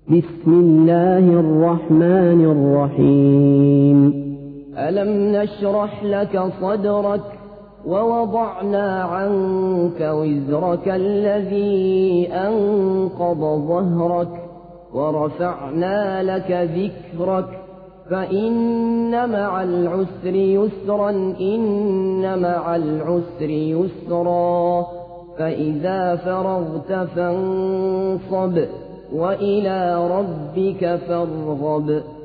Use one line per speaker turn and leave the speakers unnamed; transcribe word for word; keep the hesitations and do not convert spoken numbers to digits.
بسم الله الرحمن الرحيم
ألم نشرح لك صدرك ووضعنا عنك وزرك الذي أنقض ظهرك ورفعنا لك ذكرك فإن مع العسر يسرا إن مع العسر يسرا فإذا فرغت فانصب وإلى ربك فارغب.